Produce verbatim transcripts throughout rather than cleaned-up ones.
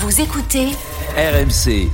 Vous écoutez R M C.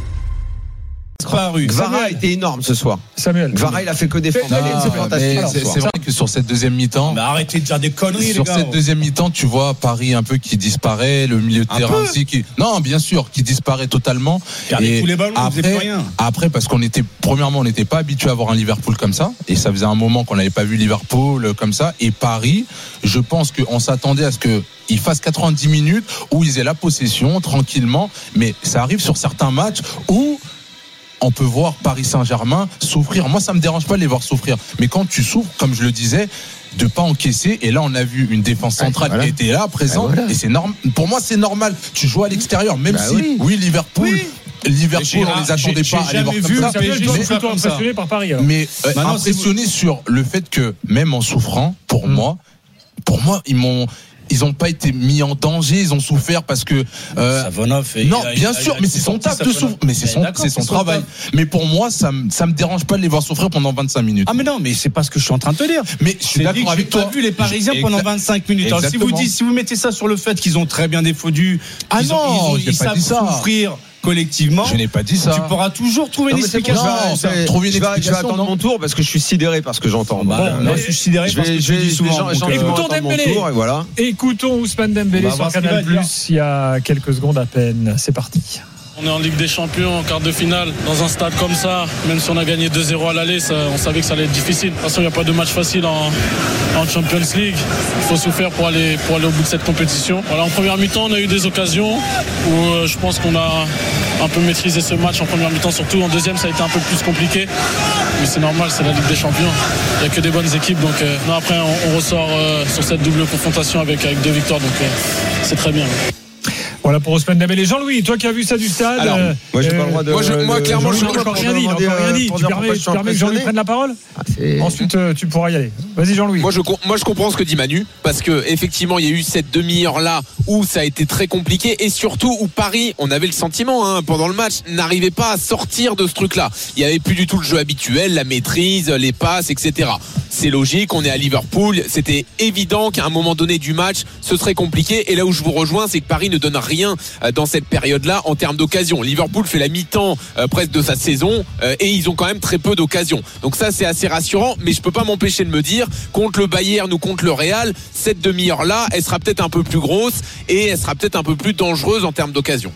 Gvara a été énorme ce soir. Samuel. Gvara, il a fait que défendre. Ah, c'est fantastique. C'est, c'est vrai que sur cette deuxième mi-temps. Mais arrêtez de dire des conneries, Sur les gars. cette deuxième mi-temps, tu vois Paris un peu qui disparaît, le milieu de Un terrain peu. aussi qui. Non, bien sûr, qui disparaît totalement. Gardez tous les ballons, vous après, faisiez plus rien. après, parce qu'on était, premièrement, on n'était pas habitué à voir un Liverpool comme ça, et ça faisait un moment qu'on n'avait pas vu Liverpool comme ça. Et Paris, je pense qu'on s'attendait à ce que ils fassent quatre-vingt-dix minutes où ils aient la possession tranquillement, mais ça arrive sur certains matchs où on peut voir Paris Saint-Germain souffrir. Moi, ça me dérange pas de les voir souffrir. Mais quand tu souffres, comme je le disais, de pas encaisser. Et là, on a vu une défense centrale voilà. qui était là, présente. Ah, voilà. Et c'est normal. Pour moi, c'est normal. Tu joues à l'extérieur, même bah si, oui, oui Liverpool. Oui. Liverpool, J'ai- on les attendait j'ai- pas j'ai à les voir jamais comme vu ça. Samuel, Samuel, toi, Mais- plutôt comme ça. impressionné par Paris. Alors. Mais euh, Maintenant, impressionné sur le fait que même en souffrant, pour Mm. moi, pour moi, ils m'ont. Ils n'ont pas été mis en danger, ils ont souffert parce que. Euh, Savonov. et non, il a- bien il a- sûr, il a mais c'est son sorti taf de Savonov. souffrir. Mais c'est Mais son, d'accord, c'est son c'est son travail. taf. Mais pour moi, ça, me- ça me dérange pas de les voir souffrir pendant vingt-cinq minutes. Ah mais non, mais c'est pas ce que je suis en train de te dire. Mais je suis C'est d'accord dit que avec j'ai toi. pas vu les Parisiens Je- pendant exa- vingt-cinq minutes. Alors, si vous Exactement. dites, si vous mettez ça sur le fait qu'ils ont très bien défendu, Ah qu'ils non, ont, ils, ont- j'ai ils pas savent dit ça. souffrir collectivement, Je n'ai pas dit ça. tu pourras toujours trouver Non, une mais c'est pour explication. ça, Non, je vais- trouver une je vais- je vais explication, attendre non. mon tour parce que je suis sidéré par ce que j'entends. Bah, Voilà. moi, je suis sidéré Je parce vais, que je tu vais, dis je souvent. vais donc, gentiment Écoutons attendre mon Dembélé. tour et voilà. Écoutons Ousmane Dembélé On va sur voir ce qu'il Canal va dire. Plus il y a quelques secondes à peine. C'est parti. On est en Ligue des Champions, en quart de finale, dans un stade comme ça. Même si on a gagné deux zéro à l'aller, ça, on savait que ça allait être difficile. De toute façon, il n'y a pas de match facile en, en Champions League. Il faut souffrir pour aller, pour aller au bout de cette compétition. Voilà, en première mi-temps, on a eu des occasions où euh, je pense qu'on a un peu maîtrisé ce match en première mi-temps, surtout en deuxième, ça a été un peu plus compliqué. Mais c'est normal, c'est la Ligue des Champions. Il n'y a que des bonnes équipes. Donc euh, non, après, on, on ressort euh, sur cette double confrontation avec, avec deux victoires. Donc euh, c'est très bien. Voilà pour Ousmane Dembélé. Jean-Louis, toi qui as vu ça du stade. Alors, euh, moi, j'ai pas euh, le droit de. moi, je- moi, de- clairement, de- je- Il n'a encore de- rien dit, il n'a demander, encore rien euh, dit. pour Tu dire permets, pourquoi je tu suis permets que Jean-Louis impressionné. prenne la parole. Ah, c'est- Ensuite, euh, tu pourras y aller. Vas-y, Jean-Louis. Moi je, com- moi je comprends ce que dit Manu parce que effectivement il y a eu cette demi-heure là où ça a été très compliqué et surtout où Paris, on avait le sentiment hein, pendant le match, n'arrivait pas à sortir de ce truc là. Il y avait plus du tout le jeu habituel, la maîtrise, les passes, et cetera. C'est logique, on est à Liverpool, c'était évident qu'à un moment donné du match ce serait compliqué et là où je vous rejoins c'est que Paris ne donne rien euh, dans cette période là en termes d'occasion. Liverpool fait la mi-temps euh, presque de sa saison euh, et ils ont quand même très peu d'occasions. Donc ça c'est assez rassurant mais je peux pas m'empêcher de me dire contre le Bayern ou contre le Real, cette demi-heure là elle sera peut-être un peu plus grosse et elle sera peut-être un peu plus dangereuse en termes d'occasion.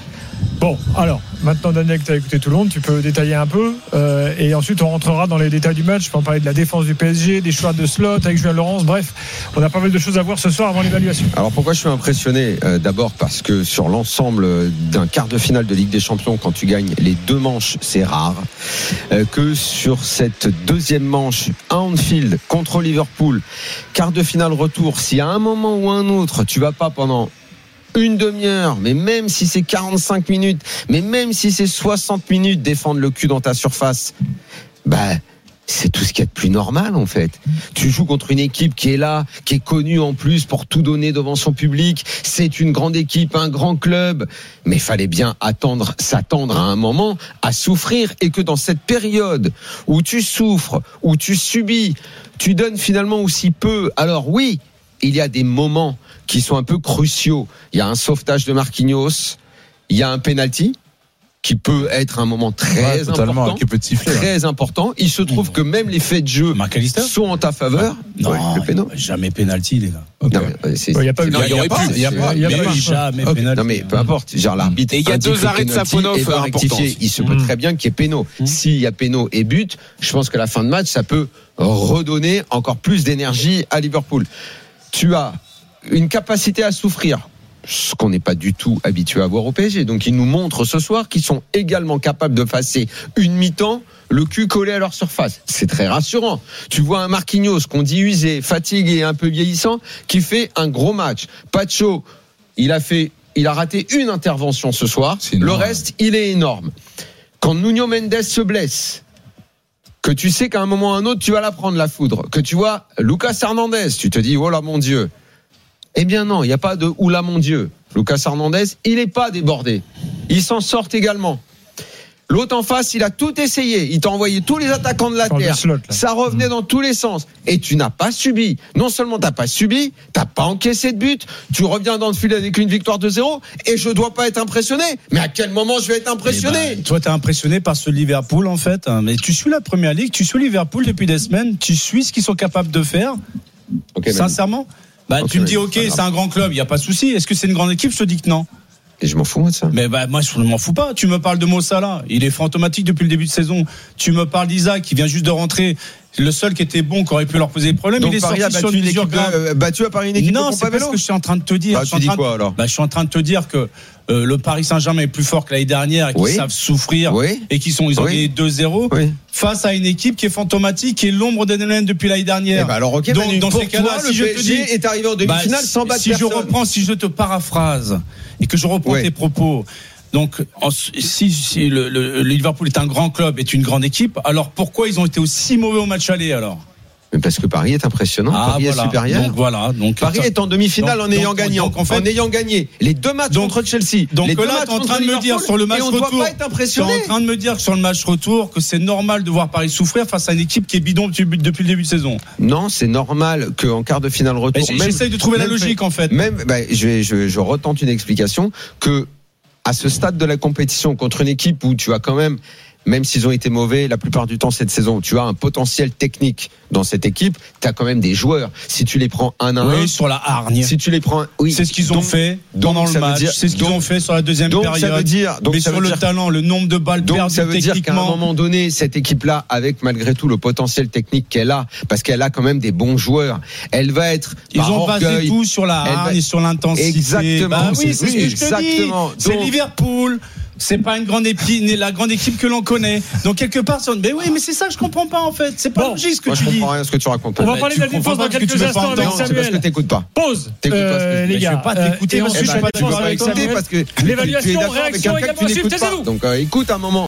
Bon, alors, maintenant, Daniel, que tu as écouté tout le monde, tu peux détailler un peu. Euh, et ensuite, on rentrera dans les détails du match. Je peux en parler de la défense du P S G, des choix de slot avec Julien Laurence. Bref, on a pas mal de choses à voir ce soir avant l'évaluation. Alors pourquoi je suis impressionné euh, D'abord parce que sur l'ensemble d'un quart de finale de Ligue des Champions, quand tu gagnes les deux manches, c'est rare. Euh, que sur cette deuxième manche à Anfield contre Liverpool, quart de finale retour, si à un moment ou un autre, tu vas pas pendant une demi-heure, mais même si c'est quarante-cinq minutes, mais même si c'est soixante minutes, défendre le cul dans ta surface, bah c'est tout ce qu'il y a de plus normal en fait. Tu joues contre une équipe qui est là, qui est connue en plus pour tout donner devant son public. C'est une grande équipe, un grand club, mais il fallait bien attendre, s'attendre à un moment à souffrir et que dans cette période où tu souffres, où tu subis, tu donnes finalement aussi peu. Alors oui, il y a des moments qui sont un peu cruciaux. Il y a un sauvetage de Marquinhos, il y a un penalty qui peut être un moment très Ouais, totalement, important, qui peut te siffler, très important. Il se trouve que même les faits de jeu McAllister sont en ta faveur. Non, Ouais, le péno. jamais pénalty les gars. Ok. Non, mais c'est- Il n'y a pas eu Non, il y aurait pu. Il y a pas. Il y a Mais pas oui, eu. jamais Ok. pénalty. non mais peu importe, genre l'arbitre. Et il y a indique deux le arrêts de penalty Safonov et va importants rectifier. aussi. Il se peut Mm. très bien qu'il y ait péno. S'il y a péno et but, je pense que la fin de match, ça peut redonner encore plus d'énergie à Liverpool. Tu as une capacité à souffrir, ce qu'on n'est pas du tout habitué à voir au P S G. Donc ils nous montrent ce soir qu'ils sont également capables de passer une mi-temps le cul collé à leur surface. C'est très rassurant. Tu vois un Marquinhos qu'on dit usé, fatigué, un peu vieillissant, qui fait un gros match. Pacho, il a fait, il a raté une intervention ce soir. Sinon, le reste, il est énorme. Quand Nuno Mendes se blesse, que tu sais qu'à un moment ou à un autre, tu vas la prendre la foudre, que tu vois Lucas Hernandez, tu te dis, oh là mon Dieu. Eh bien non, il n'y a pas de oula mon Dieu. Lucas Hernandez, il n'est pas débordé. Il s'en sort également. L'autre en face, il a tout essayé. Il t'a envoyé tous les attaquants de la Parle terre. de slot, là. Ça revenait dans tous les sens. Et tu n'as pas subi. Non seulement t'as pas subi, t'as pas encaissé de but. Tu reviens dans le fil avec une victoire de zéro. Et je dois pas être impressionné. Mais à quel moment je vais être impressionné? Eh ben, toi, t'es impressionné par ce Liverpool, en fait. Mais tu suis la Première Ligue, tu suis Liverpool depuis des semaines, tu suis ce qu'ils sont capables de faire. Okay, Sincèrement. Bah, Ok, tu me dis, mais ok, c'est pas grave. c'est un grand club, il y a pas de souci. Est-ce que c'est une grande équipe? Je te dis que non. Et je m'en fous moi de ça. Mais bah, moi, je ne m'en fous pas. Tu me parles de Mo Salah. Il est fantomatique depuis le début de saison. Tu me parles d'Isaac, qui vient juste de rentrer. Le seul qui était bon, qui aurait pu leur poser des problèmes. Donc il est Paris sorti a sur battu une une mesure équipe grave. de, euh, battu à Paris une équipe Non, de c'est pas vélo. ce que je suis en train de te dire. Bah, Je suis tu en dis train de- quoi, alors bah, je suis en train de te dire que euh, le Paris Saint-Germain est plus fort que l'année dernière et qu'ils Oui. savent souffrir Oui. et qu'ils sont ils ont Oui. gagné deux zéro Oui. face à une équipe qui est fantomatique, qui est l'ombre de Dembélé depuis l'année dernière. Eh ben alors, ok, Donc, Manu, dans pour ces cas-là, toi, si je le te P S G dis- est arrivé en demi-finale Bah, sans battre si je personne. reprends, si je te paraphrase et que je reprends Ouais. tes propos. Donc, en- si, si le, le- le Liverpool est un grand club, est une grande équipe, alors pourquoi ils ont été aussi mauvais au match aller alors? Mais parce que Paris est impressionnant, Ah, Paris voilà. est supérieur. Donc voilà. Donc Paris est en demi-finale donc- en ayant donc- gagnant, donc, en fait- en ayant gagné les deux matchs Donc- contre Chelsea. Donc les deux là, matchs tu es en contre train de me dire Liverpool, sur le match et on retour, doit pas être tu es impressionné. en train de me dire que sur le match retour que c'est normal de voir Paris souffrir face à une équipe qui est bidon depuis, depuis le début de saison. Non, c'est normal qu'en quart de finale retour. Mais même- j'essaye de trouver la même logique fait- en fait. Même, bah, je, vais- je, je retente une explication que à ce stade de la compétition contre une équipe où tu as quand même, même s'ils ont été mauvais la plupart du temps cette saison, tu as un potentiel technique dans cette équipe. Tu as quand même des joueurs. Si tu les prends un à un, Oui, sur la hargne. si tu les prends, oui, C'est ce qu'ils ont donc- fait donc pendant ça le veut match. dire- C'est ce qu'ils donc- ont fait sur la deuxième donc période. ça veut dire, donc Mais ça sur veut le dire- talent, le nombre de balles Donc perdues ça veut dire qu'à un techniquement. moment donné, cette équipe-là, avec malgré tout le potentiel technique qu'elle a, parce qu'elle a quand même des bons joueurs, elle va être Ils par ont basé orgueil, tout sur la elle va- hargne et sur l'intensité. Exactement. Bah oui, c'est ce que je te Exactement. dis. C'est Donc- Liverpool. C'est pas une grande équipe, la grande équipe que l'on connaît. Donc quelque part, c'est- mais oui, mais c'est ça que je comprends pas en fait. C'est pas Bon. logique ce que Moi, je tu dis. comprends rien à ce que tu racontes. On va Bah, parler tu de la comprends défense pas dans parce que tu quelques veux pas instants avec entendre. Non, c'est parce que Samuel. t'écoutes pas. Pause, T'écoutes pas ce que je euh, dis. les Je vais gars. pas t'écouter Euh, parce et que je suis ensuite, pas on va d'accord parler avec avec toi. Samuel. Parce que tu es L'évaluation, d'accord avec réaction quelqu'un que tu également à suivre, n'écoutes pas. taisez-vous. Donc euh, écoute un moment.